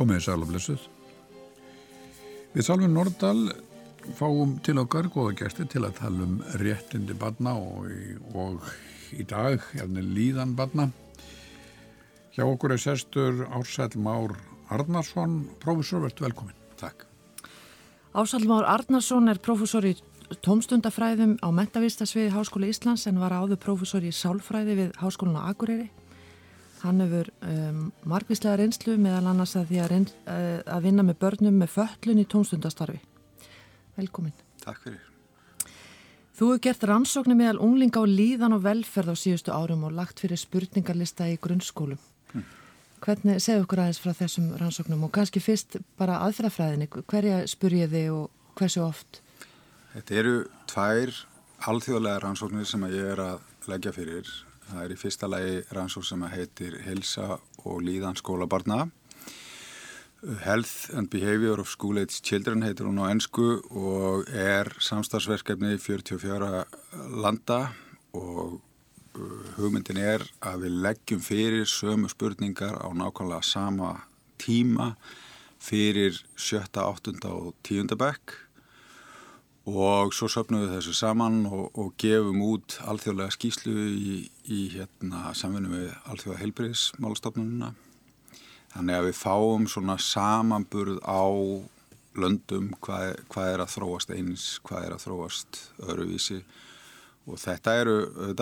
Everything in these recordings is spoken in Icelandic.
Komið sæl og blessuð. Við Sálfinn Nordal fáum til okkar góða gesti til að tala réttindi barna og í dag líðan barna. Hjá okkur sestur Ársæll Már Arnarsson, prófessor, vertu velkominn. Takk. Ársæll Már Arnarsson prófessor í tómstundafræðum á Menntavísindasviði Háskóla Íslands en var áður prófessor í sálfræði við Háskólann á Akureyri. Hann hefur margvíslega reynslu meðal annars að því að vinna með börnum með fötlun í tómstundastarfi. Velkomin. Takk fyrir. Þú hefur gert rannsóknir meðal unglinga á líðan og velferð á síðustu árum og lagt fyrir spurningarlista í grunnskólum. Hvernig segðu okkur aðeins frá þessum rannsóknum og kannski fyrst bara aðferðafræðinni, hverja spurjið þið og hversu oft? Þetta eru 2 alþjóðlega rannsóknir sem ég að leggja fyrir. Það í fyrsta lagi rannsókn sem heitir Heilsa og líðan skólabarna. Health and Behavior of School-Aged Children heitir hún á ensku og samstarfsverkefni 44 landa og hugmyndin að við leggjum fyrir sömu spurningar á nákvæmlega sama tíma fyrir 7., 8. og 10. bekk. Og svo söfnum við þessu saman og gefum út alþjóðlega skýrslu í samvinnu við alþjóða heilbrigðismálastofnunina. Þannig að við fáum svona samanburð á löndum hvað að þróast eins, hvað að þróast öðruvísi. Og þetta eru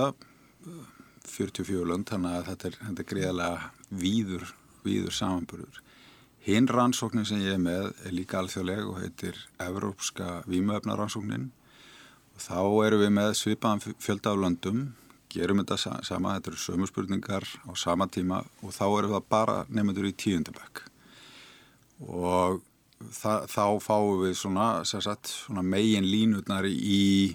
44 lönd, þannig að þetta er gríðarlega víður samanburður. Hinn rannsóknin sem ég með líka alþjóðleg og heitir Evrópska vímuefnarannsóknin. Og þá erum við með svipaðan fjölda af löndum, gerum þetta sama, þetta eru sömu spurningar á sama tíma og þá erum við bara nemendur í 10. bekk. Og þá fáum við svona megin línurnar í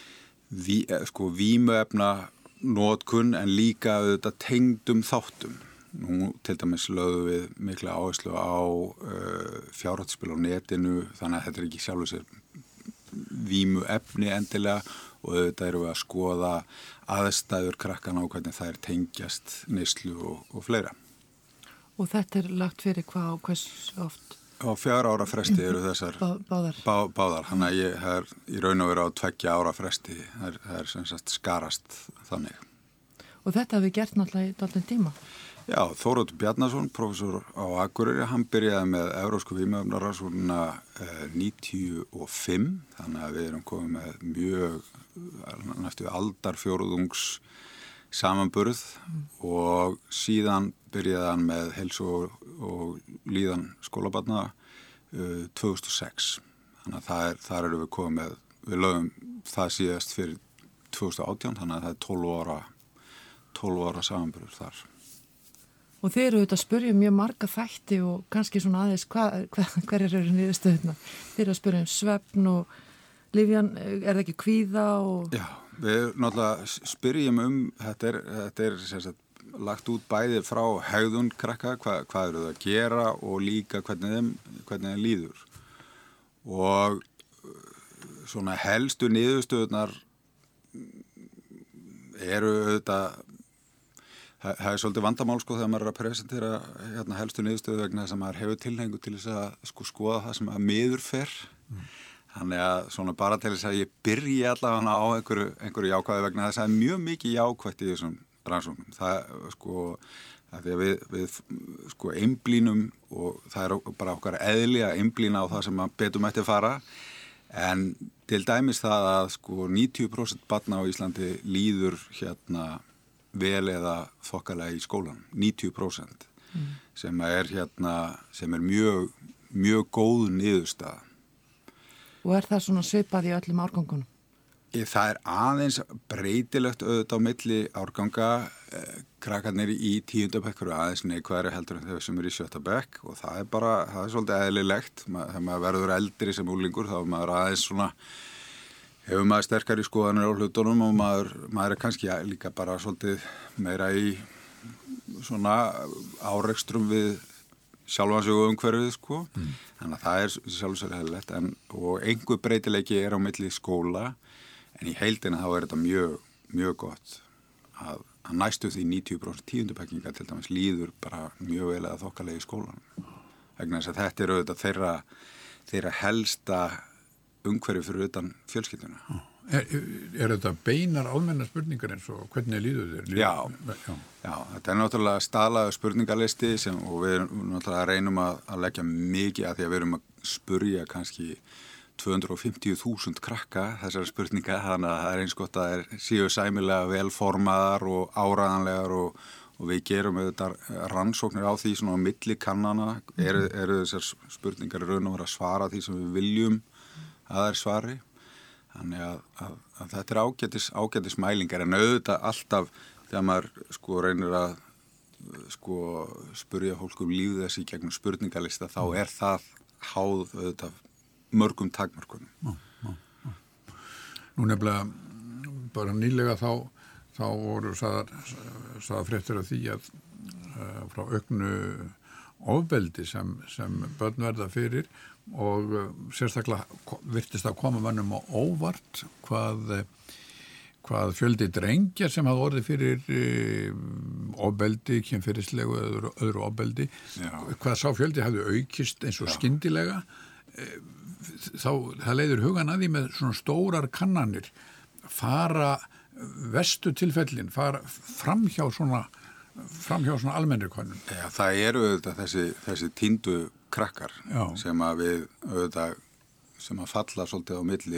vímuefna notkun en líka auðvitað tengdum þáttum. Nú til dæmis lögum við mikla áherslu á fjárhættuspil á netinu, þannig að þetta ekki sjálfur sér vímuefni endilega og auðvitað erum við að skoða aðstæður krakkana á hvernig þær tengjast neyslu og fleira. Og þetta lagt fyrir hvað og hvers oft? Á 4 ára fresti eru þessar báðar. Þannig að ég er í raun og veru á 2 ára fresti, það sem sagt skarast þannig. Og þetta hafi gert náttúrulega í dálítinn tíma? Já, Þóroddur Bjarnason, prófessor á Akureyri, hann byrjaði með Evrópsku vímuefnarannsóknina 95, þannig að við erum komið með mjög næstu aldarfjórðungs samanburð og síðan byrjaði hann með heilsu og líðan skólabarna 2006. Þannig að þar erum við komið með, við lögum það síðast fyrir 2018, þannig að það er 12 ára samanburður þar. Og þeir eru auðvitað að spyrja mjög marga þætti og kannski svona aðeins hverjar eru niðurstöðuna. Þeir eru að spyrja svefn og lyfjan, það ekki kvíða og... Já, við náttúrulega spyrjum þetta er sem sagt, lagt út bæði frá hegðun krakka, hvað eru það að gera og líka hvernig þeim líður. Og svona helstu niðurstöðunar eru auðvitað það svolítið vandamál þegar maður að presentera helstu niðurstöðu vegna þess að maður hefur tilhengu til þess að skoða það sem að miður fer. Þannig að svona bara til þess að ég byrji allavega á einhverju jákvæði vegna þess að mjög mikið jákvætt í þessum rannsóknum. Það að því að við einblínum og það er bara okkar eðli að einblína á það sem betur mætti fara. En til dæmis það að 90% barna á Íslandi líður vel eða þokkalega í skólan, 90%, sem er mjög góð niðurstaða. Og það svona svipað í öllum árgangunum? Það er aðeins breytilegt auðvitað á milli árganga, krakkarnir í 10. bekk eru aðeins neikvæðari heldur en þau sem eru í 7. bekk og það er svolítið eðlilegt, þegar maður verður eldri sem úlingur þá er maður aðeins svona hefur maður sterkari skoðanir á hlutunum og maður er kannski líka bara svolítið meira í svona árekstrum við sjálfan sig og umhverfið Þannig að það er sjálfsögðu eðlilegt og einhver breytileiki er á milli skóla en í heildina þá er þetta mjög gott að næstu því 90% 10. bekkinga til dæmis líður bara mjög vel eða þokkalega í skólanum. vegna þess að þetta auðvitað þeirra helsta umhverfi fyrir utan fjölskylduna. Er þetta beinar almennar spurningar eins og hvernig líður þér? Já, þetta náttúrulega staðlaður spurningalisti og við náttúrulega reynum að leggja mikið að því að við erum að spurja kannski 250.000 krakka þessari spurninga, þannig að það er eins gott að það séu sæmilega velformaðar og áræðanlegar og við gerum auðvitað rannsóknir á því svona á milli kannana, eru þessar spurningar í raun og veru að svara því sem við viljum að þær svari. Þannig að þetta er ágætis mælingar en auðvitað alltaf þegar maður reynir að spurja fólk líf þessi gegnum spurningalista þá er það háð auðvitað mörgum takmörkunum. Nú nefnilega bara nýlega þá voru sagðar fréttir af því að frá auknu ofbeldi sem börn verða fyrir og sérstaklega virtist að koma mönnum á óvart hvað fjöldi drengja sem hafði orðið fyrir ofbeldi, kynferðislegu eða öðru ofbeldi, hvað sá fjöldi hafði aukist eins og skyndilega. Það leiðir hugan að því með svona stórar kannanir fara vestu tilfellin, fara framhjá svona almennri könnun. Já, það eru auðvitað þessi týndu krakkar sem að við auðvitað sem að falla svolítið á milli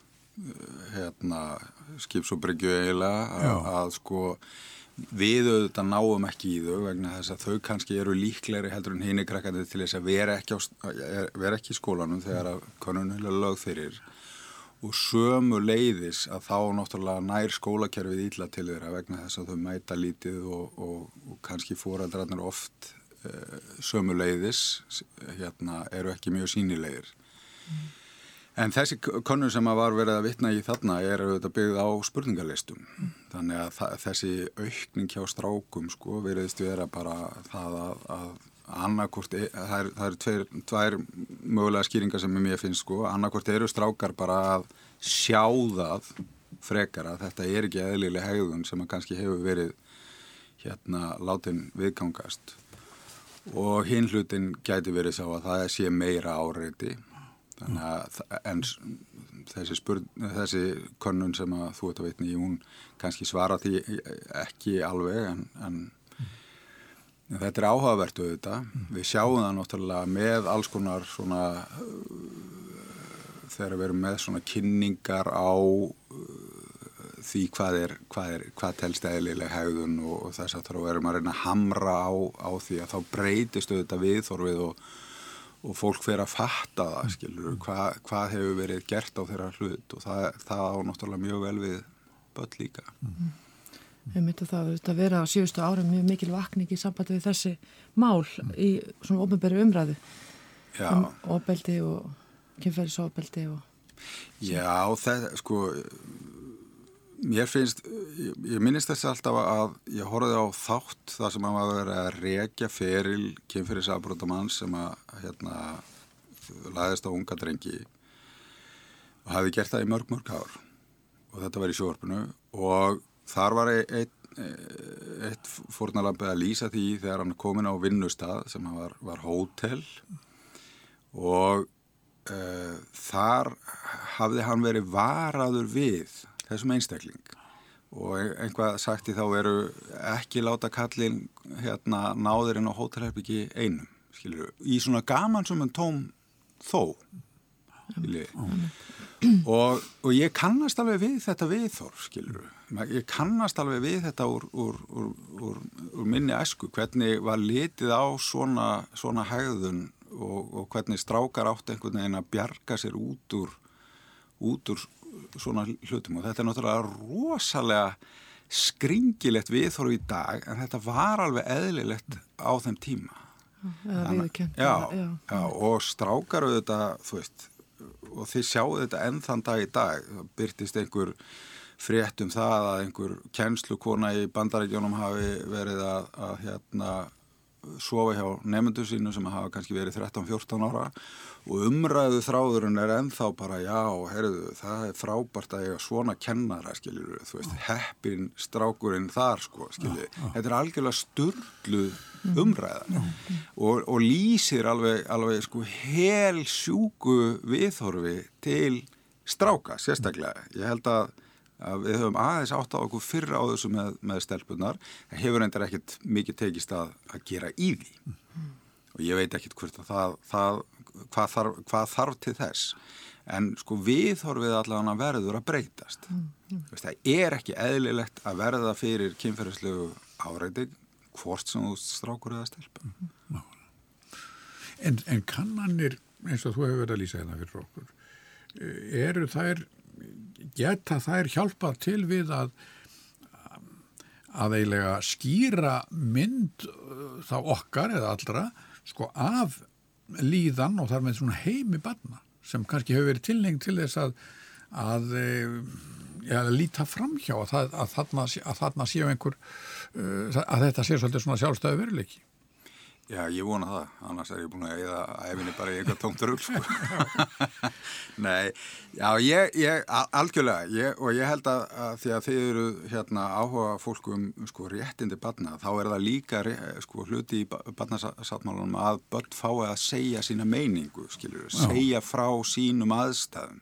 skips og bryggju eiginlega að við auðvitað náum ekki í þau vegna þess að þau kannski eru líklegri heldur en hinir krakkandi til þess að vera ekki í skólanum þegar að könnun er lögð fyrir og sömu leiðis að þá náttúrulega nær skólakerfið illa til þeirra vegna þess að þau mæta lítið og kannski foreldrarnir oft sömu leiðis eru ekki mjög sýnilegir. En þessi könnun sem að var verið að vitna í þarna er auðvitað byggð á spurningalistum. Þannig að þessi aukning hjá strákum veriðist vera bara það að annarkvort, það eru tvær mögulega skýringar sem mér finnst annarkvort eru strákar bara að sjá það frekar að þetta er ekki eðlileg hegðun sem að kannski hefur verið látin viðgangast og hinn hlutin gæti verið sá að það sé meira áreiti þannig að þessi könnun sem að þú ert að vitna í hún kannski svara því ekki alveg en þetta er áhugavert auðvitað. Við sjáum það náttúrulega með alls konar svona þegar við erum með svona kynningar á því hvað telst eðlileg hegðun og þess að þá erum að reyna að hamra á því að þá breytist auðvitað viðhorfið og fólk fer að fatta það, skilur, hvað hefur verið gert á þeirra hlut og það á náttúrulega mjög vel við börn líka. Ég myndi það vera á síðustu árum mjög mikil vakning í sambandi við þessi mál í svona opinberu umræðu ofbeldi og kynferðisofbeldi og... Já, mér finnst, ég minnist þess alltaf að ég horfði á þátt þar sem að maður verið að rekja feril kynferðisafbrotamanns sem að lagðist á unga drengi og hafi gert það í mörg ár og þetta var í sjónvarpinu og þar var eitt fórnarlambi að lýsa því þegar hann komin á vinnustað sem var hótel og þar hafði hann verið varaður við þessum einstakling og einhvað sagt í þá veru ekki láta kallinn náður inn á hótelherbyggi einum, skilur, í svona gamansömum tóm þó, skilur. Og ég kannast alveg við þetta viðhorf, skilur. Ég kannast alveg við þetta úr minni æsku, hvernig var litið á svona hegðun og hvernig strákar átt einhvern veginn að bjarga sér út úr svona hlutum og þetta er náttúrulega rosalega skringilegt viðhorf í dag en þetta var alveg eðlilegt á þeim tíma. Já, og strákar auðvitað, þú veist, og þið sjáu þetta enn þann dag í dag, það birtist einhver frétt það að einhver kennslukona í Bandaríkjunum hafi verið að sofa hjá nemendum sínu sem hafa kannski verið 13-14 ára og umræðu þráðurinn ennþá bara heyrðu, það frábært að eiga svona kennara, skiljur, þú veist, heppin strákurinn þar, sko, skiljur. Þetta algjörlega sturluð umræða og lýsir alveg sko helsjúku viðhorfi til stráka, sérstaklega. Ég held að við höfum aðeins átt á okkur fyrr á þessu með stelpunar, það hefur reyndar ekkert mikið tekist að gera í því og ég veit ekkert hvort að hvað þarf til þess en sko viðhorfið allavega verður að breytast það er ekki eðlilegt að verða fyrir kynferðislegu áreiti hvort sem þú strákur eða stelpa En kannanir eins og þú hefur verið að lýsa hérna fyrir okkur geta þær hjálpað til við að eiginlega skýra mynd þá okkar eða allra sko af líðan og þar með svona heimi barna sem kannski hefur verið tilheng til þess að líta framhjá að þarna séu einhver að þetta sé svolítið svona sjálfstæðu veruleiki. Já, ég vona það, annars ég búin að eyða æfinni bara í eitthvað tómt rugl, sko. Nei, já, ég algjörlega, og ég held að því að þið eru hérna áhuga fólk sko réttindi barna, þá það líka sko hluti í barnasáttmálanum að börn fái að segja sína meiningu, skilur, segja frá sínum aðstæðum.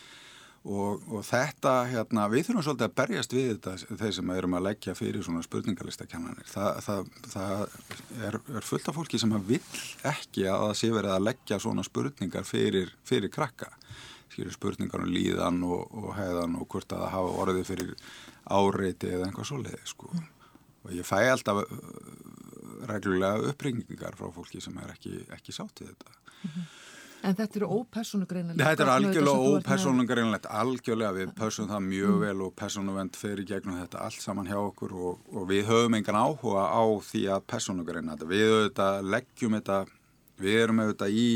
Og þetta, við þurfum svolítið að berjast við þetta, þeir sem erum að leggja fyrir svona spurningalistakennanir. Það er fullt af fólki sem vill ekki að það sé verið að leggja svona spurningar fyrir krakka. Skilur spurningar líðan og hegðan og hvort að það hafa orðið fyrir áreiti eða einhvað svoleiði, sko. Og ég fæ alltaf reglulega uppringingar frá fólki sem ekki sátt við þetta. En þetta eru ópersónugreinilegt? Þetta algjörlega ópersónugreinilegt, algjörlega við pössum það mjög vel og persónuvernd fer í gegnum þetta allt saman hjá okkur og við höfum engan áhuga á því að persónugreina þetta. Við auðvitað leggjum þetta, við erum auðvitað í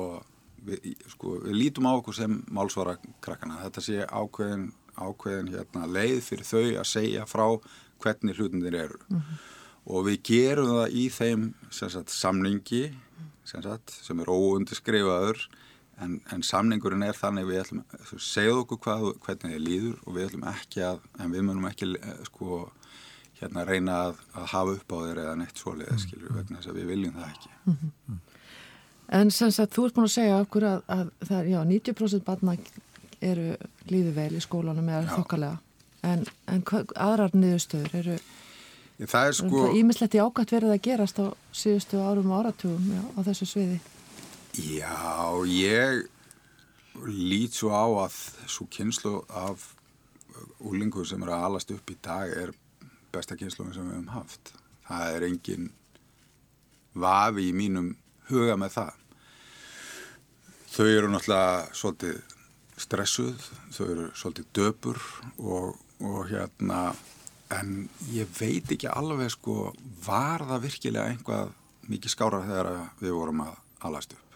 við lítum á okkur sem málsvara krakkana. Þetta sé ákveðin leið fyrir þau að segja frá hvernig hlutinir eru. Og við gerum það í þeim samningi sem óundirskrifaður en samningurinn þannig við ætlum að segja okkur hvernig þið líður og við ætlum ekki en við munum ekki reyna að hafa upp á þér eða neitt svoleiðis skilur vegna þess að við viljum það ekki. En sem sagt þú ert búin að segja okkur að það 90% barna líður vel í skólanum eða þokkalega en aðrar niðurstöður eru það sko ýmislegt í ágætt verið að gerast á síðustu árum og áratugum á þessu sviði. Já, ég lít svo á að svo kynslóð af úlingum sem að alast upp í dag besta kynslóðin sem við höfum haft. Það engin vafi í mínum huga með það. Þau eru náttúrulega svolítið stressuð, þau eru svolítið döpur og en ég veit ekki alveg var það virkilega einhvað mikið skára þegar við vorum að alast upp.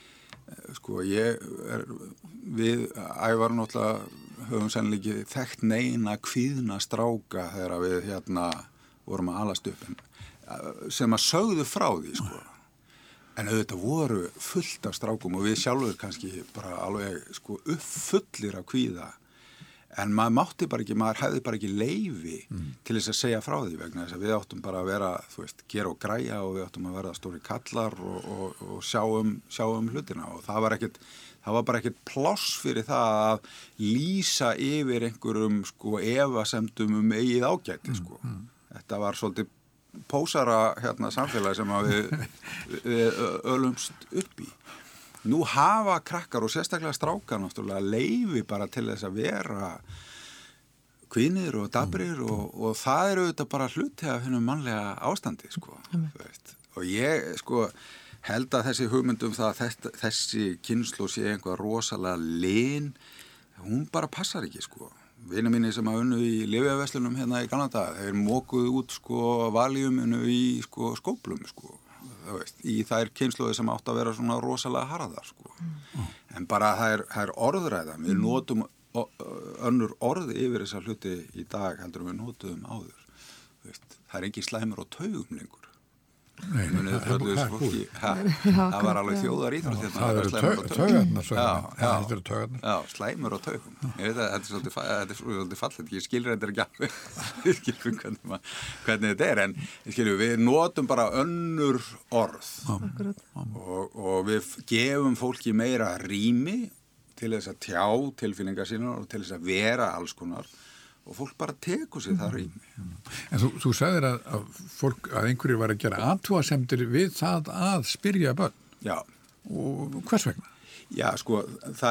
Við Ævar náttúrulega höfum sennilega ekki þekkt neina kvíðna stráka þegar við vorum að alast upp sem að sögðu frá því En auðvitað voru fullt af strákum og við sjálfur kannski bara alveg uppfullir af kvíða. En maður hefði bara ekki leyfi til þess að segja frá því vegna þess að við áttum bara að vera, gera og græja og við áttum að verða stóri kallar og sjá hlutina og það var bara ekkert pláss fyrir það að lýsa yfir einhverjum efasemdum eigið ágæti Þetta var svolítið pósara samfélagi sem við ölumst upp í. Nú hafa krakkar og sérstaklega strákar náttúrulega leyfi bara til þess að vera kvíðnir og dabrir og það auðvitað bara hluti af hennum mannlega ástandi, Og ég, held að þessi hugmyndum það að þessi kynslóð sé einhvað rosalega lin, hún bara passar ekki, Vinir mínir sem að unnu í lyfjaverslunum hérna í gamla daga, þeir mókuðu út, valiuminu í, skóplum, í þær kynslóði sem átt að vera svona rosalega harðar en bara það orðræða við notum önnur orð yfir þessa hluti í dag heldur við notum áður það engin slæmur og taugum lengur Það var alveg þjóðaríþrótt hérna. Það eru taugarnar. Já, slæmur á taugum. Ég veit að þetta er svolítið fallegt. Ég skilur þetta ekki alveg. Ég skilur hvernig þetta er, en við notum bara önnur orð og við gefum fólki meira rými til þess að tjá tilfinningar sínar og til þess að vera alls konar. Og fólk bara tekur sér það rými. En þú sagðir að einhverjir var að gera athugasemdir við það að spyrja börn. Já. Og hvers vegna? Já, það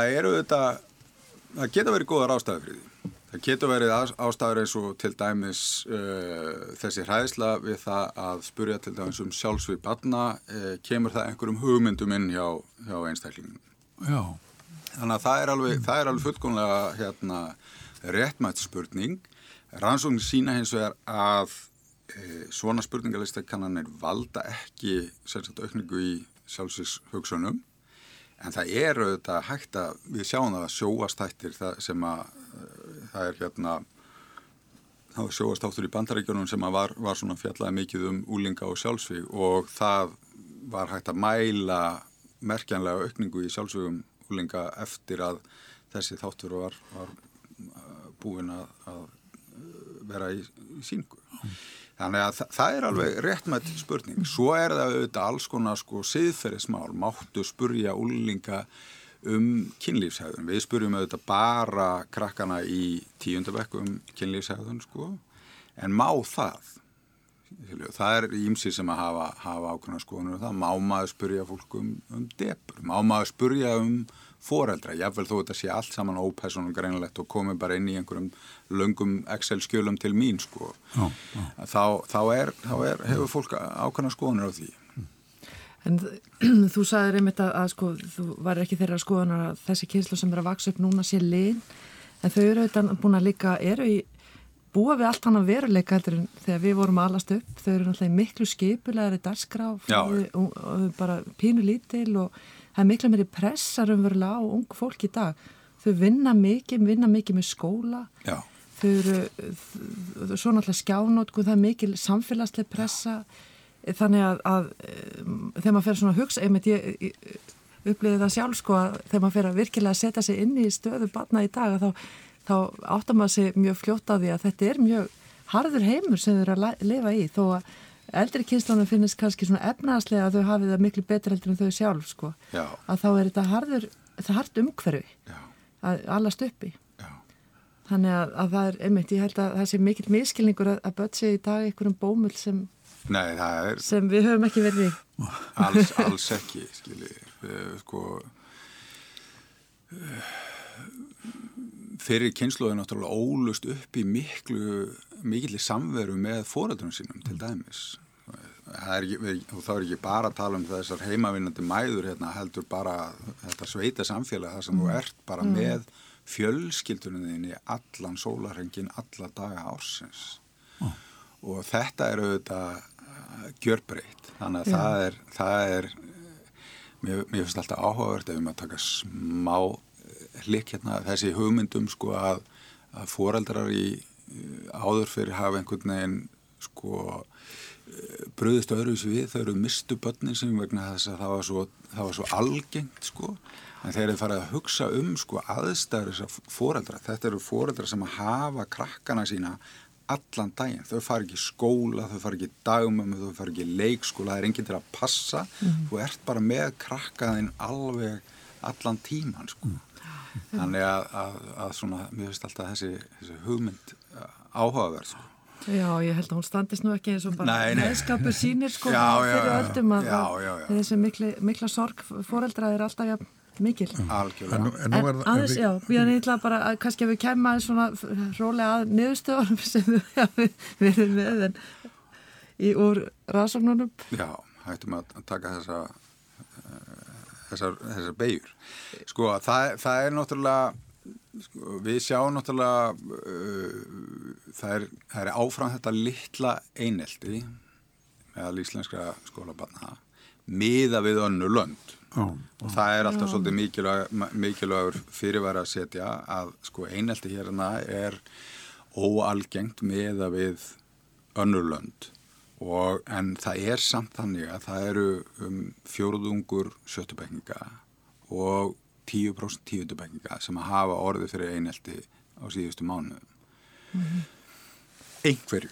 geta verið góðar ástæður fyrir því. Það geta verið ástæður eins og til dæmis þessi hræðsla við það að spyrja til dæmis sjálfsvíg barna, kemur það einhverjum hugmyndum inn hjá einstaklingum. Já. Þannig að það er alveg fullkomlega réttmætt spurning. Rannsóknir sýna hins vegar að svona spurningalistakannanir valda ekki aukningu í sjálfsvígshugsunum, en það er auðvitað hægt að við sjáum það að sjóastættir sem að það er það var sjóastáttur í Bandaríkjunum sem að var svona fjallaði mikið unglinga og sjálfsvíg og það var hægt að mæla merkjanlega aukningu í sjálfsvígum unglinga eftir að þessi þáttur var búin að vera í sýningu. Þannig að það er alveg réttmætt spurning. Svo er það auðvitað alls konar siðferðismál. Máttu spurja unglinga kynlífshegðun. Við spurjum auðvitað bara krakkana í 10. bekk kynlífshegðun, en má það? Það er ýmsir sem að hafa ákveðna skoðanir. Það má maður spurja fólk depur. Má maður spurja foreldra, jafnvel þó þetta sé allt saman ópersónum greinilegt og komi bara inn í einhverjum löngum Excel-skjölum til mín, Þá hefur fólk ákveðna skoðanir á því. En þú sagðir einmitt að þú var ekki þeirra skoðanar að þessi kynslóð sem er að vaksa upp núna sé lin, en þau eru auðvitað búin að líka, búa við allt annað veruleika heldur en þegar við vorum að alast upp. Þau eru náttúrulega miklu skipulegri dagskrá, bara pínu lítil og það er miklu meiri pressar umverulega á ung fólk í dag. Þau vinna mikið með skóla. Já. Þau eru svo náttúrulega skjánótkun, það er mikil samfélagsleg pressa. Þannig að þegar maður fer svona að hugsa, ég upplifði það sjálf að þegar maður fer að virkilega setja sig inn í stöðu barna í dag, þá áttar maður sig mjög fljótt á því að þetta er mjög harður heimur sem þau eru að lifa í, þó að eldri kynslónum finnist kannski svona efnahagslega að þau hafi það miklu betur heldur en þau sjálf, að þá er þetta hart umhverfi að alast uppi. Þannig að það er einmitt, ég held að það sé mikill miskilningur að börn sé í dag einhverjum bómull sem við höfum ekki verið í. Alls ekki, fyrir kynslóðin náttúrulega ólust upp í mikilli samveru með foreldrum sínum til dæmis. Og þá er ekki bara að tala þessar heimavinnandi mæður heldur bara þetta sveita samfélag þar sem þú ert bara með fjölskyldunum þinni allan sólarhringinn, alla daga ársins. Og þetta er auðvitað gjörbreytt. Þannig að það er mér finnst alltaf áhugavert ef maður taka smá hlikk þessi hugmyndum að foreldrar í áður fyrir hafa einhvern veginn brugðist öðruvísi við, þau eru mistu börnin sem vegna þess að það var svo algengt en þeir eru farið að hugsa aðstæður þessar foreldra. Þetta eru foreldrar sem hafa krakkana sína allan daginn. Þau fara ekki í skóla, þau fara ekki í dagmömmu, þau fara ekki í leikskóla, það er enginn til að passa. Þú ert bara með krakkaðinn alveg allan tíman Þannig að svona, mér finnst alltaf þessi hugmynd áhugaverð Já, ég held að hún standist nú ekki eins og bara meðskapur sýnir fyrir öldum að þessi mikla sorg foreldra er alltaf mikil. Algjörlega. En aðeins, ég ætla bara að kannski að við kemum aðeins svona rólega að niðurstöðunum sem við erum með úr rannsóknunum. Já, hættum að taka þessar beigur. Það er náttúrulega, við sjáum náttúrulega, það er áfram þetta litla einelti meðal íslenskra skólabarna miðað við önnur lönd. Og það er alltaf svolítið mikilvægur fyrirværi að setja að einelti hérna er óalgengt miðað við önnur lönd. En það samt þannig að það eru fjórðungur sjöttubekkinga og 10% tíundubekkinga sem að hafa orðið fyrir einelti á síðustu mánuðum. Einhverju.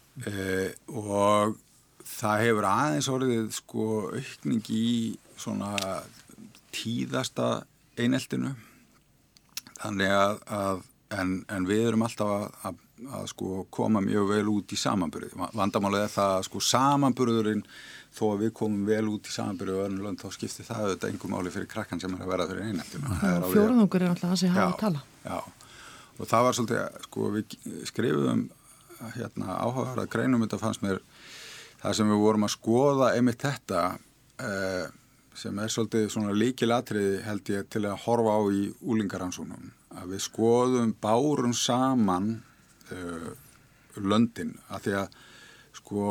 Og það hefur aðeins orðið sko aukning í svona tíðasta eineltinu. Þannig að en við erum alltaf að sko koma mjög vel út í samanburði. Vandamálið það að sko samanburðurinn, þó að við komum vel út í samanburði og önnur lönd, þá skiptir það auðvitað engum máli fyrir krakkan sem að verða fyrir eineltinu. Fjórðungur alltaf það sem hafa að tala. Já, og það var svolítið, sko við skrifuðum áhugaverða greinum, þetta fannst mér það sem við vorum að skoða einmitt þetta, sem svolítið svona lykilatriði held ég til að horfa á í unglingarannsóknum, að við bárum saman löndin, að því að sko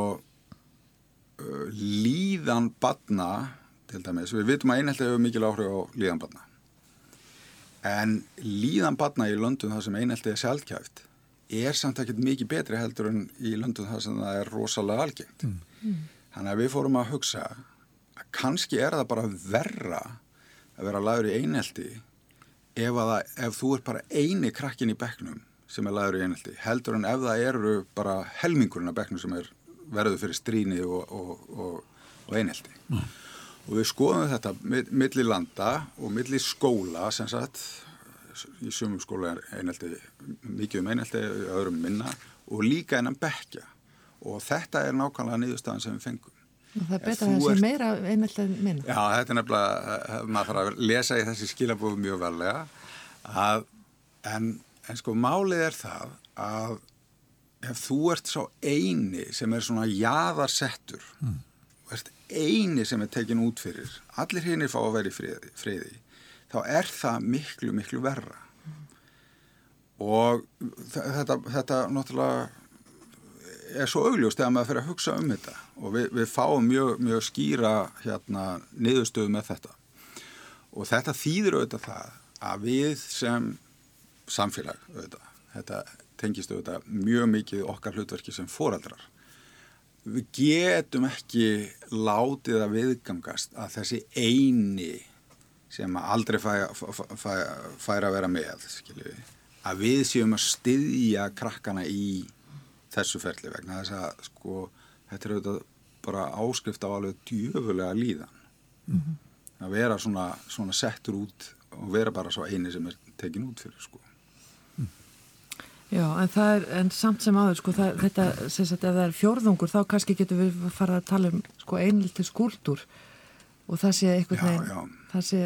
líðan barna til dæmis, við vitum að einelti hefur mikil áhrif á líðan barna, en líðan barna í löndum þar sem einelti sjaldgæft samt ekkert mikið betri heldur en í löndum þar sem það rosalega algengt. Þannig að við fórum að hugsa að kannski það bara verra að vera lagður í einelti ef þú bara eini krakkin í bekknum sem lagður í einelti, heldur en ef það eru bara helmingurinn af bekknum sem verður fyrir stríni og einelti. Og við skoðum þetta milli landa og milli skóla, sem sagt, í sumum skóla einelti, mikið einelti, í öðrum minna, og líka innan bekkja. Og þetta nákvæmlega niðurstaðan sem við fengum. Og það betra að það sé meira einelti en minna. Já, þetta nefnilega, maður þarf að lesa í þessi skilabóð mjög varlega, en sko málið það að ef þú ert svo eini sem svona jaðarsettur, eini sem tekin út fyrir, allir hinir fá að vera í friði, þá það miklu, miklu verra. Og þetta náttúrulega svo augljóst þegar maður fyrir að hugsa þetta, og við fáum mjög skýra niðurstöðu með þetta. Og þetta þýðir auðvitað það að við sem samfélag, þetta tengist auðvitað mjög mikið okkar hlutverki sem foreldrar. Við getum ekki látið að viðgangast að þessi eini sem aldrei fær að vera með, að við séum að styðja krakkana í þessu ferli vegna þess að sko, þetta auðvitað bara áskrift á alveg djöfulega líðan. Að vera svona settur út og vera bara svo eini sem tekin út fyrir sko. Já, en samt sem áður, sko, þetta, sem sagt, ef það fjórðungur, þá kannski getum við farið að tala sko, eineltis kúltúr og það sé einhvern veginn, það sé,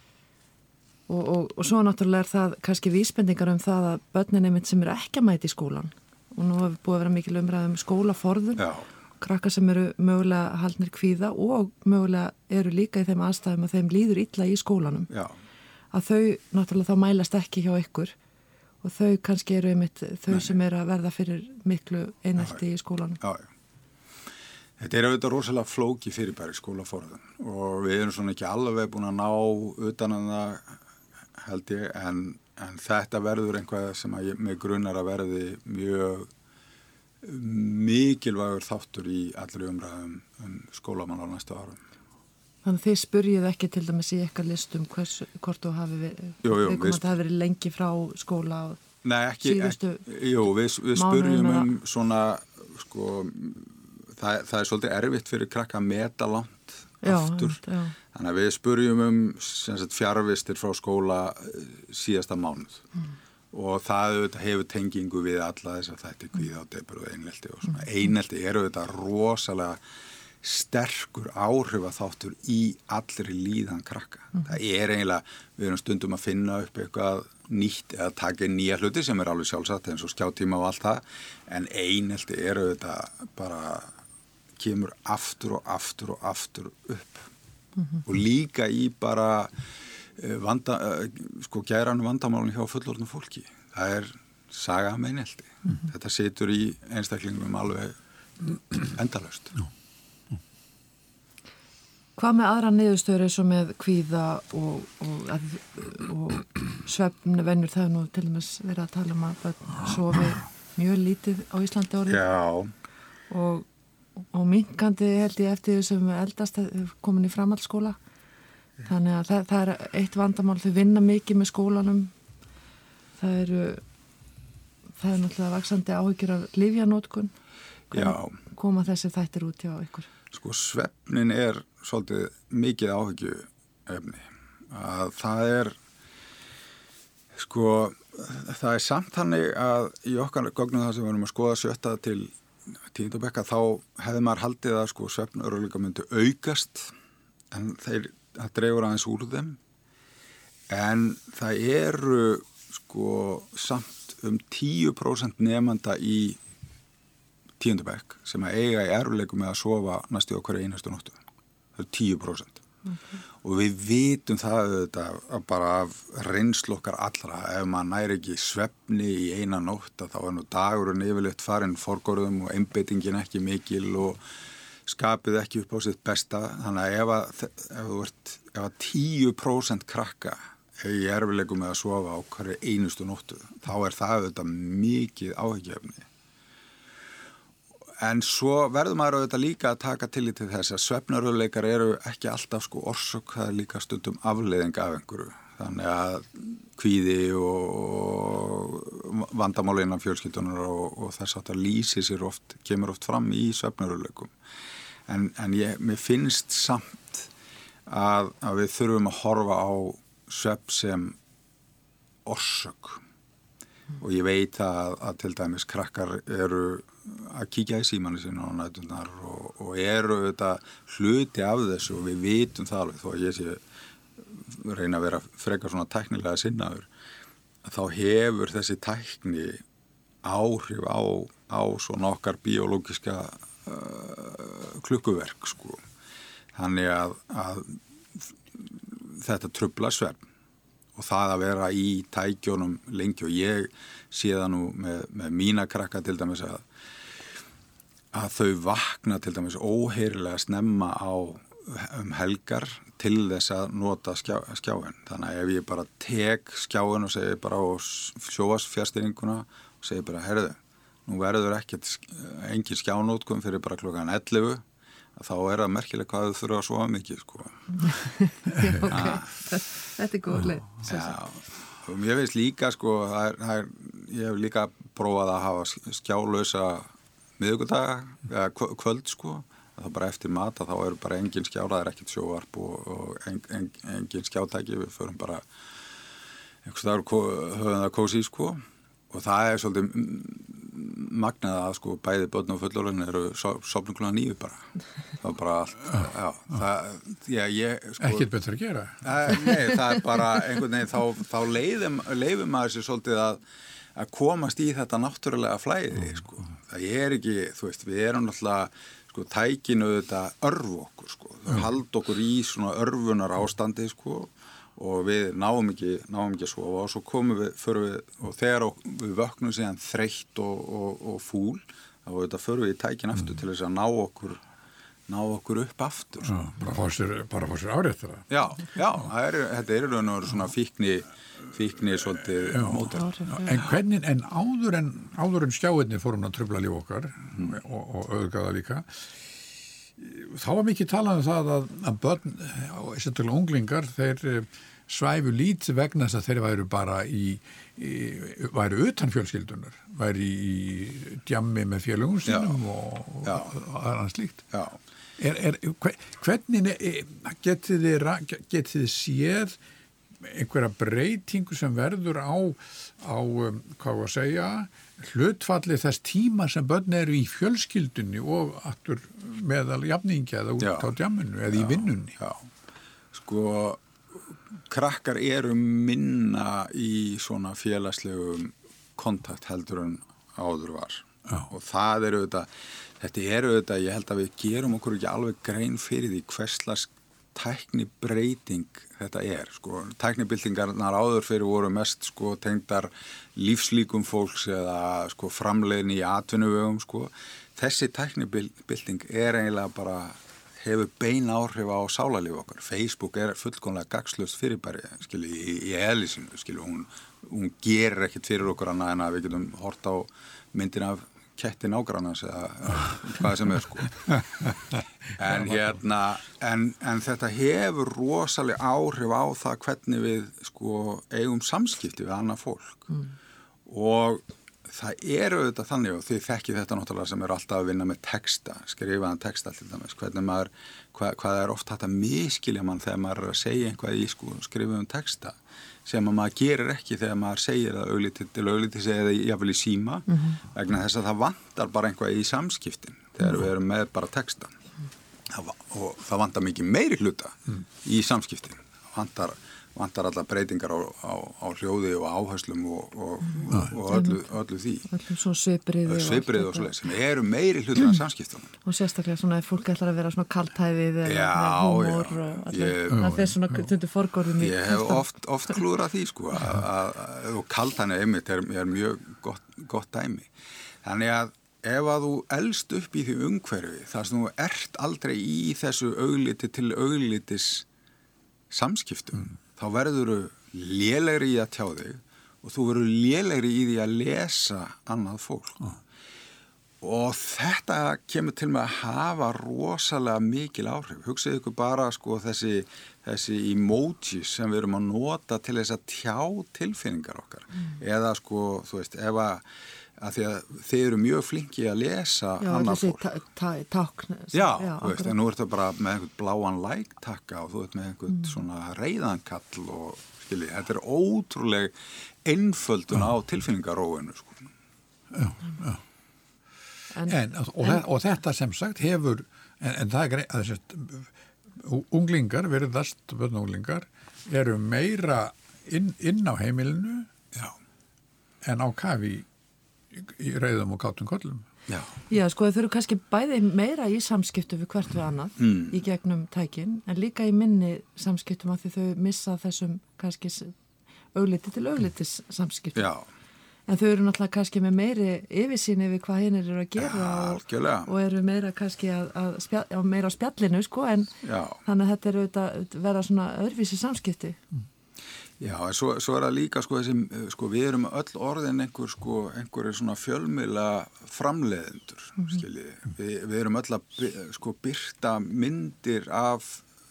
og svo náttúrulega það kannski vísbendingar það að börnin einmitt sem ekki að mæta í skólan, og nú hefur búið að vera mikil umræð skólaforðun, krakkar sem eru mögulega haldnir kvíða og mögulega eru líka í þeim aðstæðum að þeim líður illa í skólanum, að þau náttúrulega þá mælast ekki hjá ykkur, og þau kannski eru einmitt þau sem að verða fyrir miklu einelti í skólanum. Já. Þetta auðvitað rosalega flóki fyrirbæri skólaforðun, og við erum svona ekki alveg búin að ná utan það, held ég, en þetta verður einhvað sem mig grunar að verði mjög mikilvægur þáttur í allri umræðum skólamál á næstu árum. Þannig þið spurjið ekki til dæmis í eitthvað listum hvort þú hafi verið lengi frá skóla og síðustu við spurjum svona, sko, það svolítið erfitt fyrir krakka að meta langt aftur. Þannig að við spurjum fjarvistir frá skóla síðasta mánuð. Og það hefur tengingu við alla þess að þetta kvíða og depur og einelti og svona. Einelti þetta rosalega sterkur áhrifaþáttur í allri líðan krakka. Það eiginlega, við erum stundum að finna upp eitthvað nýtt eða taka nýja hluti sem alveg sjálfsagt eins og skjátíma og allt það, en einelti þetta bara kemur aftur og aftur og aftur upp. Og líka í bara gæranum vandamálun hjá fullorðnu fólki. Það saga um einelti. Þetta situr í einstaklingum alveg endalaust. Hvað með aðra niðurstöður eins og með kvíða og svefnvenjur, það nú til dæmis verið að tala að börn sofi mjög lítið á Íslandi árið. Já. Og og minkandi held ég eftir því sem eldast komin í framhaldsskóla. Þannig að það er eitt vandamál, þau vinna mikið með skólanum. Það er náttúrulega vaxandi áhyggjur af lyfjanótkun. Koma þessi þættir út hjá ykkur? Sko svefnin svolítið mikið áhyggjuefni. Það er samt þannig að í okkar gögnum það sem við erum að skoða 7. til 10. bekka þá hefði maður haldið að svefnörðugleika myndi aukast en það dregur aðeins úr þeim en það eru samt 10% nemanda í 10. bekk sem að eiga í erfiðleikum með að sofa næstu á hverju einastu nóttu. Það er 10%. Og við vitum það bara af reynslu okkar allra ef maður næri ekki svefni í eina nótt þá nú dagurinn yfirleitt farin forgörðum og einbeitingin ekki mikil og skapið ekki upp á sitt besta þannig að ef 10% krakka í erfiðleikum með að sofa á hverju einustu nóttu þá það mikið áhyggjuefni. En svo verður maður líka að taka tillit til þess að svefnörðugleikar eru ekki alltaf orsök, það líka stundum afleiðing af einhverju. Þannig að kvíði og vandamál innan fjölskyldunar og þess að það kemur oft fram í svefnörðugleikum. En mér finnst samt að við þurfum að horfa á svefn sem orsök. Og ég veit að til dæmis krakkar eru að kíkja í símanni sinna á næturnar og eru hluti af þessu og við vitum það alveg þó að ég sé reyna að vera frekar svona tæknilega sinnaður þá hefur þessi tækni áhrif á svona okkar biológiska klukkuverk Þannig að þetta truflar svefn og það að vera í tækjónum lengi og ég sé það nú með mína krakka til dæmis að þau vakna til dæmis óheyrilega snemma helgar til þess að nota skjáin. Þannig að ef ég bara tek skjáin og segi bara á sjónvarpsfjarstýringuna og segi bara, heyrðu, nú verður engin skjánótkun fyrir bara klukkan 11 þá það merkilega hvað þau þurfa að sofa mikið, Þetta góð leið. Og mér finnst líka, ég hef líka prófað að hafa skjálausa miðvikudaga, eða kvöld, þá bara eftir mat þá bara engin skjár, það ekkert sjóvarp og engin skjátæki, við förum bara einhvers staðar höfum það kósí, og það svolítið magnað að bæði börn og fullorðin eru sofnum klukkan 9 bara. Það var bara allt. Ekkert betur að gera. Nei, það bara einhvern veginn þá leifir maður sér svolítið að komast í þetta náttúrulega flæði, Það ekki, við erum náttúrulega tækinu þetta örfu okkur, þau halda okkur í svona örfunar ástandi, og við náum ekki að sofa og svo förum við og þegar við vöknum síðan þreytt og fúl þá förum við í tækin aftur til þess að ná okkur upp aftur. Bara fá sér áréttur það. Já, þetta raun og svona fíkni svolítið mótur. En áður en skjáinni fórum að trufla líf okkar og auðgaða líka þá var mikið talað það að börn og sérstaklega unglingar þeir svæfu lítið vegna þess að þeir væru bara væru utan fjölskyldunar, væru í djammi með félögum sínum og annað slíkt. Já. Hvernig getið þið séð einhverja breytingu sem verður á hvað að segja hlutfalli þess tíma sem börn eru í fjölskyldunni og aftur meðal jafningi eða út á djamminu eða í vinnunni. Krakkar eru minna í svona félagslegum kontakt heldur en áður var. Og það þetta ég held að við gerum okkur ekki alveg grein fyrir því hverslags tæknibreyting þetta Tæknibyltingarnar áður fyrir voru mest tengdar lífslíkum fólks eða framleiðni í atvinnuvegum Þessi tæknibylting eiginlega bara hefur bein áhrif á sálarlíf okkar. Facebook fullkomlega gagnslaust fyrirbæri í eðli sínu, hún gerir ekkert fyrir okkur annað en að við getum hort á myndin af ketti nágrannans eða hvað sem sko. En en þetta hefur rosalega áhrif á það hvernig við sko eigum samskipti við annað fólk. Og það auðvitað þannig, og þið þekkið þetta náttúrulega sem alltaf að vinna með texta, skrifaðan texta til dæmis, hvernig maður, hvað oft hægt að miskilja mann þegar maður að segja einhvað í sko skrifaðan texta sem að maður gerir ekki þegar maður segir það auglítið til auglítið segja það jafnvel í síma vegna þess að það vantar bara einhvað í samskiptin þegar við erum með bara textan og það vantar mikið meiri hluta í samskiptin vantar allar breytingar á hljóði og áherslum og öllu því. Öllum svo svipriði og svoleið sem eru meiri hlutur af samskiptunum. Og sérstaklega svona ef fólk ætlar að vera svona kaltæðið eða húmor það fer svona tundur forgorðum í. Ég hef oft klúrað því sko og kaltæðið einmitt er mjög gott dæmi. Þannig að ef að þú elst upp í því umhverfi þar sem þú ert aldrei í þessu augliti til auglitis samskiptum þá verðurðu lélegri í að tjá þig og þú verður lélegri í því að lesa annað fólk. Og þetta kemur til með að hafa rosalega mikil áhrif. Hugsið ykkur bara sko þessi emojis sem við erum að nota til þess að tjá tilfinningar okkar. Eða sko, þú veist, ef að því að þið eru mjög flinki að lesa annað fólk. Tákn. Já, þú veist, en nú ertu bara með einhvern bláan like-takka og þú ert með einhvern svona reiðankall og skilji, þetta er ótrúleg einföldun á tilfinningaróinu, sko. Já. Og þetta sem sagt hefur, en það er greið, unglingar, börnunglingar, eru meira inn á heimilinu en á kafi í reiðum og kátum kollum. Já, sko þau eru kannski bæði meira í samskiptu við hvert við annað í gegnum tækin, en líka í minni samskiptum af því þau missa þessum kannski augliti til auglitis samskiptum. Já. En þau eru náttúrulega kannski með meiri yfirsýn yfir hvað hinir eru að gera og eru meira kannski meira á spjallinu, sko, en þannig að þetta eru vera svona öðruvísi samskipti. Já, en svo er það líka sko við erum öll orðin einhverjir svona fjölmiðla framleiðendur, skiljiði. Við erum öll að birta myndir af,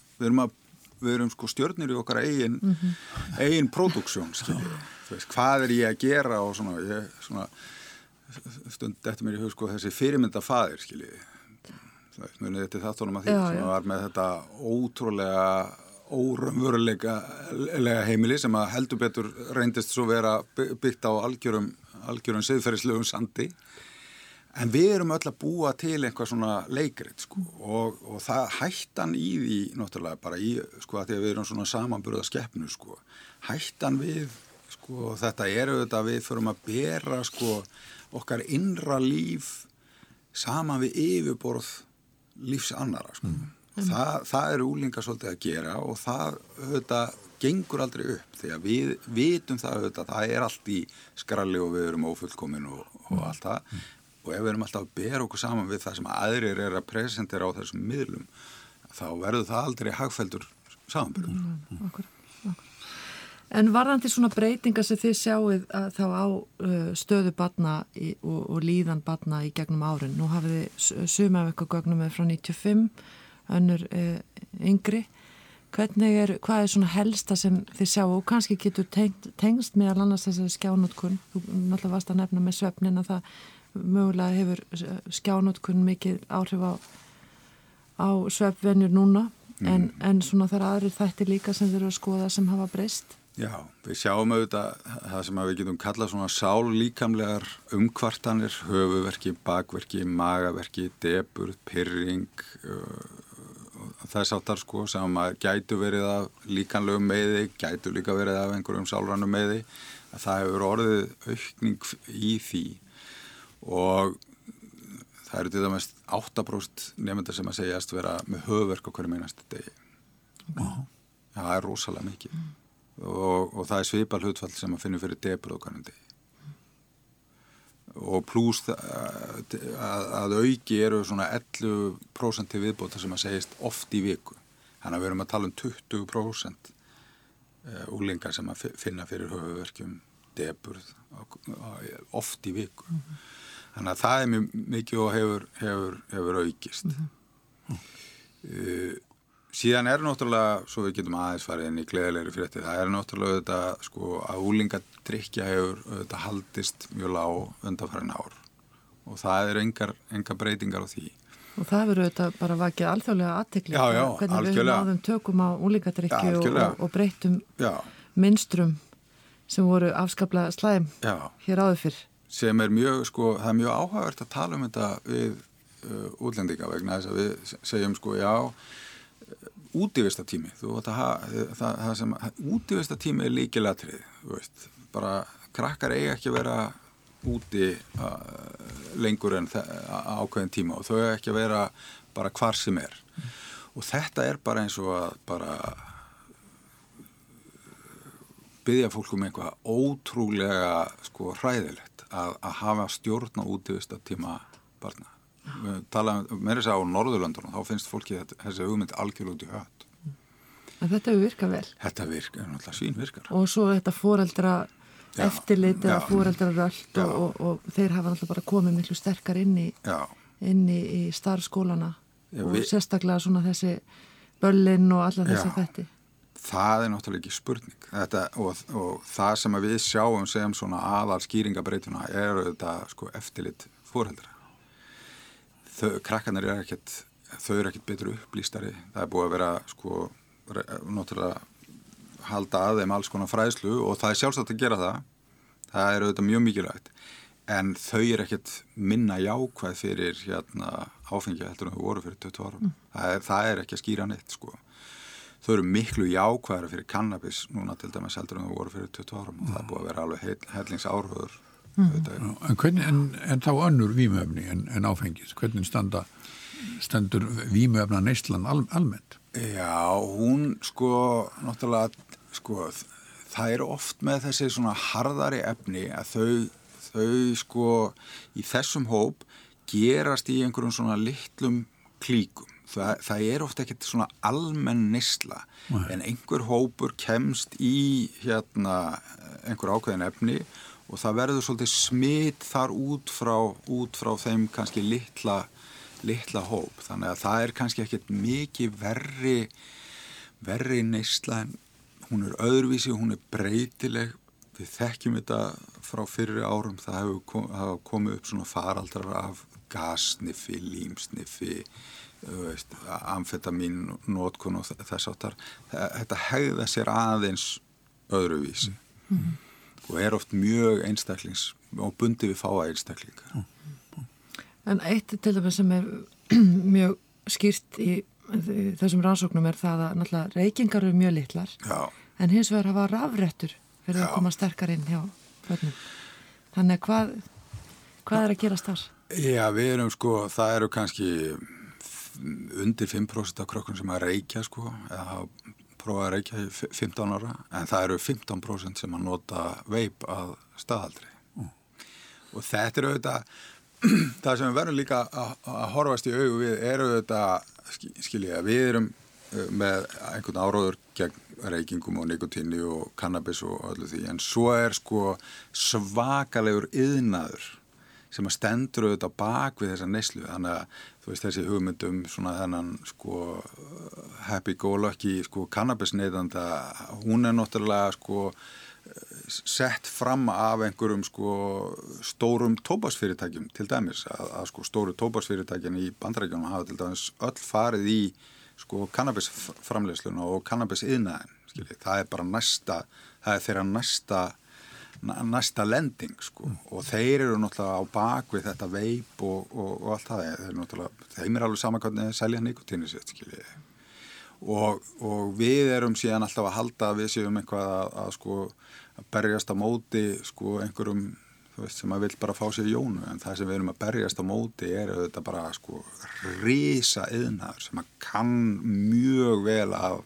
við erum sko stjörnir í okkar eigin pródúksjón, skiljiði. Þú veist, hvað er ég að gera og svona stund þetta mér í hug sko þessi fyrirmyndafaðir, skiljiði. Þú veist, munið þetta þáttunum að því sem var með þetta ótrúlega óraunverulega heimili sem að heldur betur reyndist svo vera byggt á algjörum siðferðislegum sandi. En við erum öll að búa til eitthvað svona leikrit, sko, og það hættan í því, náttúrulega, bara í, sko, að því að við erum svona samanburða skepnu, sko, hættan við, sko, þetta auðvitað við förum að bera, sko, okkar innra líf saman við yfirborð lífs annara, sko. Það eru unglingar svolítið að gera og það auðvitað gengur aldrei upp því að við vitum það auðvitað, það allt í skralli og við erum ófullkomin og allt það. Og ef við erum alltaf að bera okkur saman við það sem aðrir að presentera á þessum miðlum, þá verður það aldrei hagfelldur samanburður. Akkurat. En varðandi svona breytingar sem þið sjáið þá á stöðu barna og líðan barna í gegnum árin. Nú hafið þið suma af eitthvað gögnum frá 95, önnur yngri. Hvað er svona helsta sem þið sjá og kannski getur tengst meðal annars þessari skjánotkun? Þú náttúrulega varst að nefna með svefnin að það mögulega hefur skjánotkun mikið áhrif á svefnvenjur núna en svona þar aðrir þættir líka sem þeir eru að skoða sem hafa breyst. Já, við sjáum auðvitað það sem við getum kallað svona sállíkamlegar umkvartanir, höfuverki, bakverki, magaverki, depurð, pirring, þess áttar sko sem gætu verið af líkamlegum meiði, gætu líka verið af einhverjum sálrænum meiði, að það hefur orðið aukning í því og það eru til dæmis 8% nemendar sem að segjast vera með höfuverk á hverjum einasta degi. Það er rosalega mikið og það er svipað hlutfall sem að finna fyrir depurð á hverjum degi. Og pluss að auki eru svona 11% til viðbóta sem að segist oft í viku. Þannig að við erum að tala 20% unglingar sem að finna fyrir höfuverkjum, depurð oft í viku. Þannig að það mjög mikið og hefur aukist. Síðan náttúrulega, svo við getum aðeins farið inn í gleðilegri frétti, það náttúrulega þetta, sko, að úlingadrykkja hefur þetta haldist mjög lág undanfarin ár og það engar breytingar á því. Og það verður þetta bara vakið alþjóðlega athygli, hvernig við náðum tökum á úlingadrykkju og breyttum mynstrum sem voru afskaplega slæm hér áður fyrr. Sem mjög, sko, það mjög áhugavert að tala þetta við útlendinga vegna þess að við segjum, sko, útivistatími, það sem útivistatími lykilatriði, þú veist, bara krakkar eiga ekki að vera úti lengur en ákveðin tíma og þau eiga ekki að vera bara hvar sem og þetta bara eins og að bara biðja fólk eitthvað ótrúlega, sko, hræðilegt að hafa stjórn á útivistatíma barna. Við talaðum meira þess að á Norðurlöndunum, þá finnst fólki þessi hugmynd algjörlega út í hött. En þetta hefur virkað vel? Þetta náttúrulega svínvirkar. Og svo þetta foreldra eftirlit eða foreldra röld og þeir hafa náttúrulega bara komið miklu sterkar inn í starfskólana og sérstaklega svona þessi böllin og alla þessi þætti. Það náttúrulega ekki spurning. Þetta, og það sem við sjáum sem svona aðal skýringabreytuna þetta, sko, eftirlit foreldra. Krakkarnir þau ekkert betur upplýstari. Það búið að vera, sko, náttúrulega halda að þeim alls konar fræðslu og það sjálfsagt að gera það. Það auðvitað mjög mikilvægt. En þau ekkert minna jákvæð fyrir áfengi heldur en þau voru fyrir 20 árum. Það ekki að skýra neitt, sko. Þau eru miklu jákvæðara fyrir kannabis núna til dæmis heldur en þau voru fyrir 20 árum og það búið að vera alveg hellingsárhugður. En þá önnur vímuefni en áfengis, hvernig stendur vímuefna neyslan almennt? Já, hún, sko, náttúrulega, sko, það oft með þessi svona harðari efni að þau, sko, í þessum hóp gerast í einhverjum svona litlum klíkum. Það oft ekkert svona almenn neysla, en einhver hópur kemst í einhver ákveðin efni og það verður svolítið smitt þar út frá þeim kannski litla hóp. Þannig að það kannski ekkert mikið verri neysla en hún öðruvísi, hún breytileg. Við þekkjum þetta frá fyrri árum, það hafa komið upp svona faraldrar af gassniffi, límsniffi, amfetamín, notkun og þess áttar. Þetta hegða sér aðeins öðruvísi. Og oft mjög einstaklings og bundið við fáa einstaklingar. En eitt til dæmis sem mjög skýrt í þessum rannsóknum það að náttúrulega reykingar eru mjög litlar, en hins vegar hafa rafrettur fyrir að koma sterkar inn hjá börnum. Þannig hvað að gerast þar? Já, við erum, sko, það eru kannski undir 5% af krökkum sem að reykja, sko, eða prófa að reykja í 15 ára, en það eru 15% sem að nota veip að staðaldri. Og þetta auðvitað, það sem við verðum líka að horfast í augu við auðvitað, skilja, við erum með einhvern áróður gegn reykingum og nikotíni og kannabis og öllu því, en svo sko svakalegur iðnaður sem að stendur auðvitað bak við þessa neyslu, þannig að þú veist þessi hugmyndum svona þennan sko happy-go-lucky sko kannabisneytanda, hún náttúrulega sko sett fram af einhverjum sko stórum tóbaksfyrirtækjum til dæmis, að sko stóru tóbaksfyrirtækjum í Bandaríkjunum hafa til dæmis öll farið í sko kannabisframleiðsluna og kannabisiðnaðin, skilji, það bara næsta, það þeirra næsta lending sko og þeir eru náttúrulega á bakvið þetta veip og allt það, þeir náttúrulega, þeim alveg sama hvernig selja nikotínu sitt, skilji, og við erum síðan alltaf að halda að við séum eitthvað að sko að berjast á móti sko einhverjum, þú veist, sem að vill bara fá sér jónu, en það sem við erum að berjast á móti þetta bara sko risa iðnaður sem að kann mjög vel að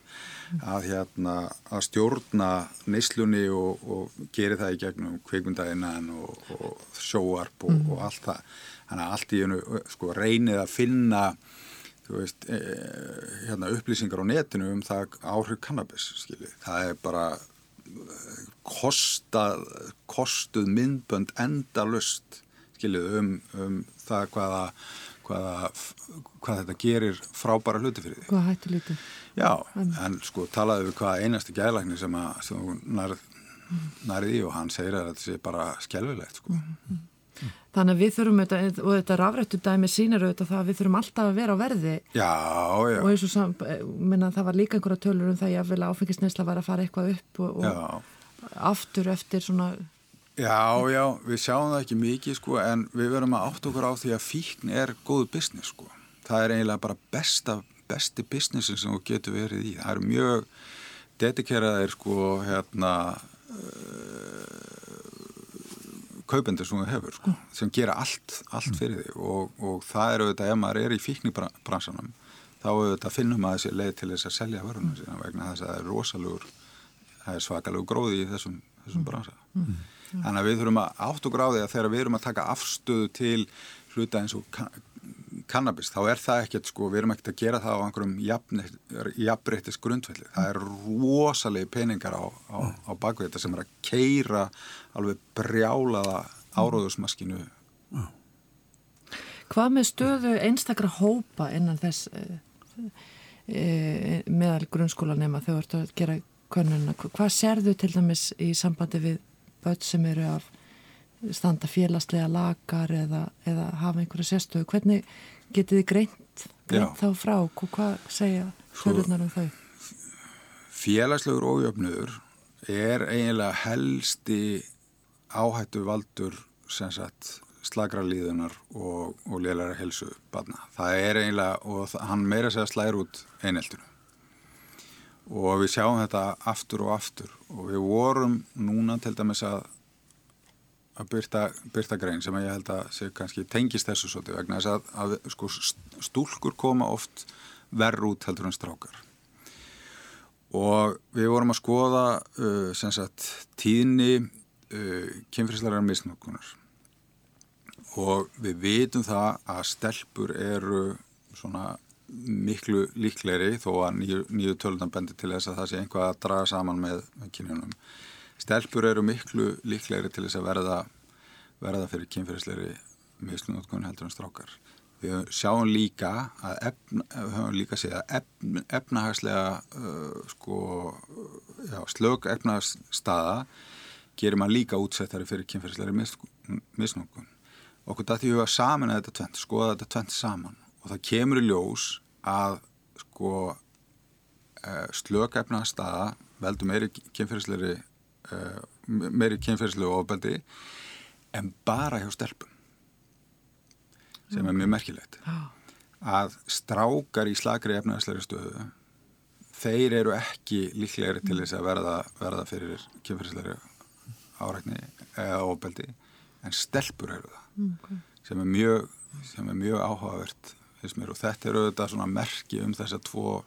stjórna neyslunni og geri það í gegnum kvikmyndainnan og sjóarp og allt það. Þannig að allt í einu sko reynið að finna, þú veist, upplýsingar á netinu það áhrif kannabis, skilji. Það bara kostuð myndbönd endalaust skiljið það hvað þetta gerir frábæra hluti fyrir því. Hvað hættu hluti? Já, en sko talaðu við hvað einasti geðlæknir sem þú nærði í og hann segir að þetta sé bara skelfilegt sko. Þannig að við þurfum og þetta rafrættu dæmi sýnir auðvitað það að við þurfum alltaf að vera á verði. Já. Og eins og það var líka einhverja tölur það jafnvel að áfengisneysla var að fara eitthvað upp og aftur eftir svona. Já, við sjáum það ekki mikið sko, en við verum að átta okkur á því að fíkn góðu business sko. Það eiginlega bara besti businessin sem þú getur verið í. Það eru mjög dedikeraðir sko, kaupendur sem þú hefur sko, sem gera allt fyrir þig og það auðvitað ef maður í fíknibransanum þá auðvitað finnum maður þessi leið til þess að selja vöruna sína vegna þess að það svakalegur gróði í þessum bransa. Þannig að við þurfum að átta okkur á því að þegar við erum að taka afstöðu til hluta eins og kannabis, þá það ekkert sko, við erum ekkert að gera það á einhverjum jafnréttis grundvelli. Það rosalegi peningar á bakvið þetta sem að keyra alveg brjálaða áróðursmaskinu. Hvað með stöðu einstakra hópa innan þess meðal grunnskólanema þegar þú ert að gera könnunina? Hvað sérðu til dæmis í sambandi við börn sem eru að standa félagslega lakar eða hafa einhverja sérstöðu? Hvernig getið þið greint þá frá? Hvað segja tölurnar þau? Félagslegur ójöfnuður eiginlega helsti áhættu valdur sem sagt slagralíðunar og lélegrar heilsu barna. Það eiginlega, og hann meira segja slær út eineltinu. Og við sjáum þetta aftur og við vorum núna til dæmis að birta grein sem ég held að sé kannski tengist þessu svolítið vegna þess að sko, stúlkur koma oft verr út heldur en strákar. Og við vorum að skoða sem sagt tíðni kynferðislegrar misnotkunar og við vitum það að stelpur eru svona miklu líklegri þó að nýju tölunar bendir til þess að það sé einhvað að draga saman með kynjunum. Stelpur eru miklu líklegri til þess að verða fyrir kynferðislegri misnotkun heldur en strákar. Við sjáum líka að efnahagslega slök efnahagsstaða gerir maður líka útsettari fyrir kynferðislegri misnotkun. Okkur datt í huga saman að þetta tvennt, skoða þetta tvennt saman og það kemur í ljós að slök efnahagsstaða veldur meiri kynferðislegu ofbeldi en bara hjá stelpum sem mjög merkilegt að strákar í slakri efnahagslegri stöðu þeir eru ekki líklegri til þess að verða fyrir kynferðislegri árækni eða ofbeldi en stelpur eru það sem mjög áhugavert finnst mér og þetta eru þetta svona merki þessa tvo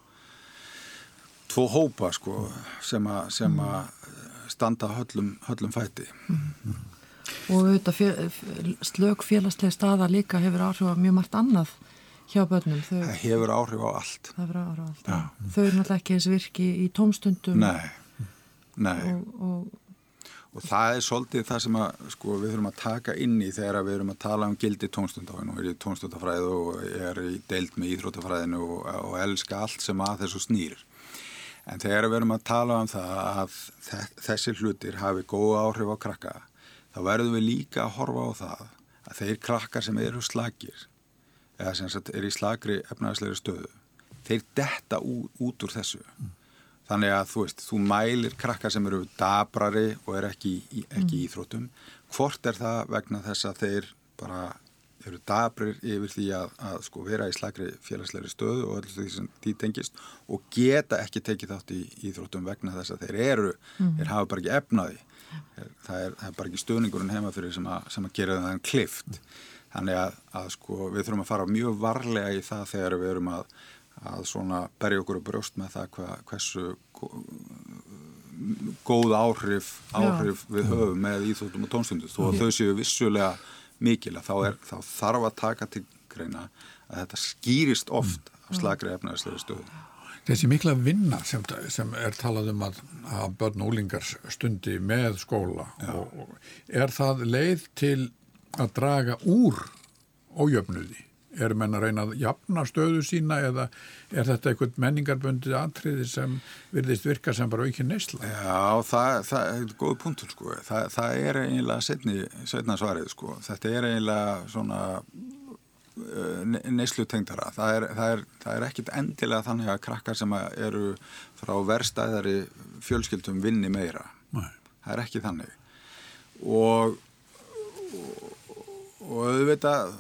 hópa sko sem að standa höllum fæti. Og auðvitað slök félagslega staða líka hefur áhrif á mjög margt annað hjá börnum. Það hefur áhrif á allt. Það hefur áhrif á allt. Ja. Þau eru náttúrulega ekki eins virki í tómstundum. Nei. Og það svolítið það sem við þurfum að taka inn í þegar við erum að tala gildi tómstundafræðinu og í tómstundafræðu og í deild með íþróttafræðinu og elska allt sem að þessu snýr. En þegar við erum að tala það að þessi hlutir hafi góða áhrif á krakka, þá verðum við líka að horfa á það að þeir krakkar sem eru slakir, eða sem sagt í slakri efnahagslegri stöðu, þeir detta út úr þessu. Þannig að þú mælir krakkar sem eru dabrari og ekki í íþróttum. Hvort það vegna þess að þeir bara eru dabrir yfir því að vera í slakri félagslegri stöðu og öllu því sem því tengist og geta ekki tekið þátt í íþróttum vegna þess að þeir hafa bara ekki efnaði. Það er bara ekki stöðningurinn heima fyrir sem að gera það klift. Þannig að við þurfum að fara mjög varlega í það þegar við erum að svona berja okkur á brjóst með það hversu góð áhrif við höfum með íþróttum og tómstundum þó að þau séu vissulega mikil að þá þarf að taka til greina að þetta skýrist oft af slakri efnahagslegri stöðu. Þessi mikla vinna sem talað að börn og unglingar stundi með skóla og það leið til að draga úr ójöfnuði? Menn að reyna að jafna stöðu sína eða þetta eitthvað menningarbundið atriði sem virðist virka sem bara aukin neysla? Já, það er góð punktur sko. Það eiginlega seinna svarið sko. Þetta eiginlega svona neyslutengdara. Það ekkit endilega þannig að krakkar sem eru frá verstæðari fjölskyldum vinni meira. Nei. Það ekki þannig. Og auðvitað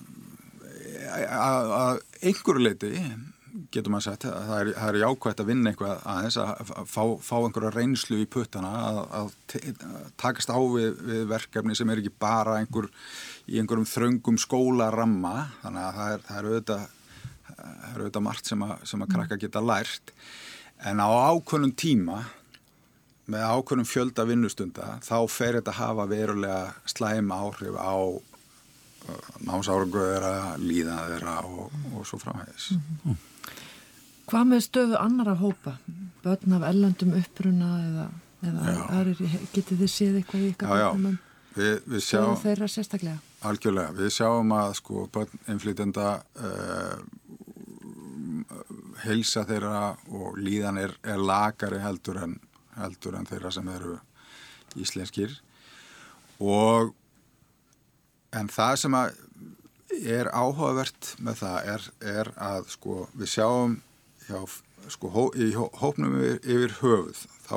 að einhverju leyti getur maður sagt að það er jákvætt að vinna eitthvað aðeins að fá einhverja reynslu í puttana að takast á við verkefni sem ekki bara í einhverjum þröngum skólaramma, þannig að það er auðvitað margt sem að krakka geta lært, en á ákveðnum tíma með ákveðnum fjölda vinnustunda þá fer þetta að hafa verulega slæm áhrif á námsárangur þeirra, líðan þeirra og svo framvegis. Hvað með stöðu annara hópa? Börn af erlendum uppruna eða aðrir, getið þið séð eitthvað í ykkar börnum? Við sjáum þeirra sérstaklega? Algjörlega, við sjáum að sko börn innflytjenda heilsa þeirra og líðan er lakari heldur en þeirra sem eru íslenskir en það sem er áhugavert með það er að sko við sjáum í hópnum yfir höfuð þá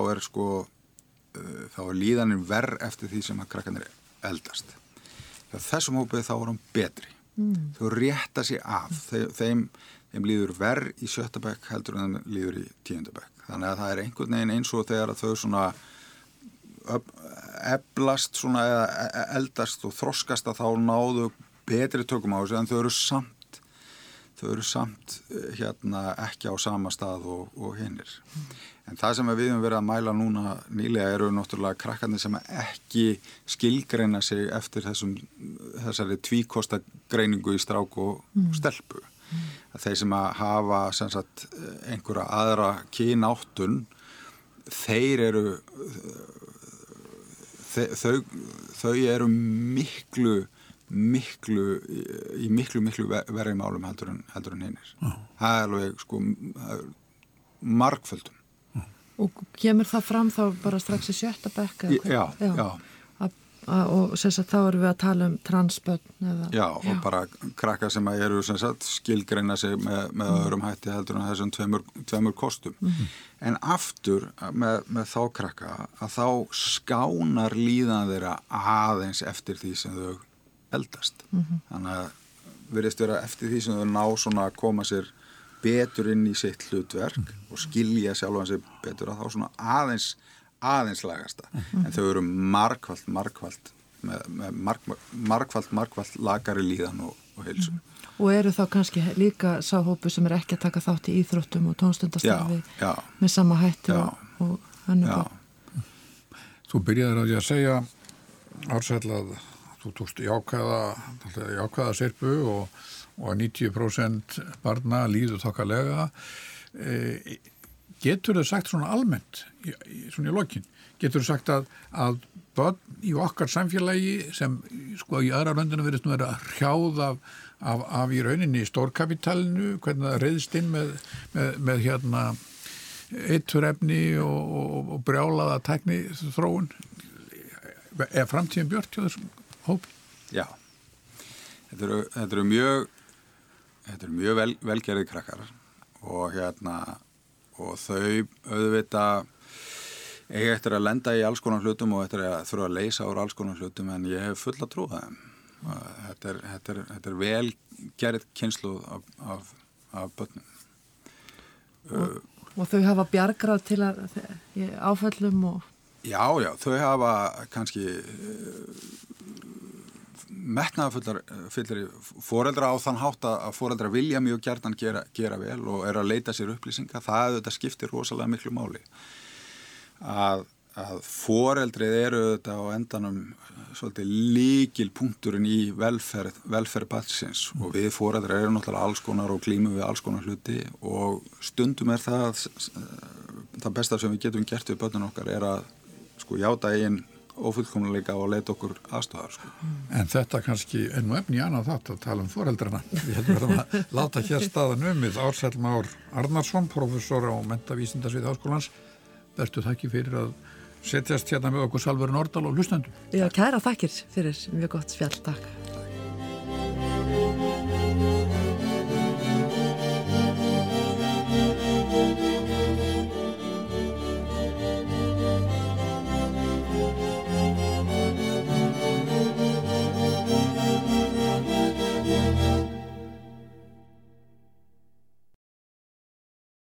er líðanin verr eftir því sem að krakkarnir eldast. Hjá þessum hópið þá er hann betri. Þau rétta sig af. Þeim líður verr í 7. bekk heldur en þeim líður í 10. bekk. Þannig að það er einhvern veginn eins og þegar að þau svona eflast svona eða eldast og þroskast að þá náðu betri tökum á þessu en þau eru samt ekki á sama stað og hinnir. En það sem við höfum verið að mæla núna nýlega eru náttúrulega krakkarnir sem ekki skilgreina sig eftir þessari tvíkostagreiningu í strák og stelpu. Að þeir sem að hafa sem sagt einhverja aðra kynáttun, þeir eru þau eru miklu verri málum heldur en hinnir. Það er alveg sko margföldum. Og kemur það fram þá bara strax í 7. bekk? Já. Og sem sagt þá erum við að tala um transbörn eða? Og bara krakkar sem eru sem sagt skilgreina sig með öðrum hætti heldur en þessum tveimur kostum. En aftur með þá krakka að þá skánar líðan þeirra aðeins eftir því sem þau eldast. Þannig að virðist vera eftir því sem þau ná svona að koma sér betur inn í sitt hlutverk og skilja sjálfan sig betur að þá svona aðeins lagasta. En þau eru margfalt lakari líðan og heilsu. Og eru þá kannski líka sá hópu sem ekki að taka þátt í íþróttum og tónstundastarfi með sama hætti og önnur börn. Þú byrjaðir að segja Ársæll að þú tókst jákvæða sirpu og 90% barna líður þokkalega. Getur þau sagt svona almennt, svona í lokin, getur þau sagt að börn í okkar samfélagi sem sko í aðra löndinu virðist nú vera hrjáð af í rauninni stórkapitalinu, hvernig það reiðst inn með eiturefni og brjálaða tækni þróun. Er framtíðin björt hjá þessum hópi? Já. Þetta eru mjög velgerði krakkar og þau auðvitað eiga eftir að lenda í alls konar hlutum og eftir að þurfa að leysa úr alls konar hlutum en ég hef fulla trú á þeim. Þetta er vel gerð kynslóð af börnum. Og þau hafa bjargrað til að áföllum og... Já, þau hafa kannski metnaðarfyllri foreldra á þann hátt að foreldra vilja mjög gjarnan gera vel og er að leita sér upplýsinga. Það skiptir rosalega miklu máli. Að foreldrið eru þetta á endanum svolítið lykilpunkturinn í velferð barnsins og við foreldrar eru náttúrulega alls konar og glímum við alls konar hluti og stundum er það besta sem við getum gert við börnin okkar er að sko játa eigin ófullkomleika og leita okkur aðstofar. Sko. En þetta kannski nú efni í annað þátt að tala foreldrana. Við höfum að láta hér staðan umið. Ársæll Már Arnarsson, prófessor á Menntavísindasvið Háskólans. Vertu þakki fyrir að setjast hérna með okkur Salvör Nordal og hlustendum. Já, kæra þakkir fyrir mjög gott spjall, takk.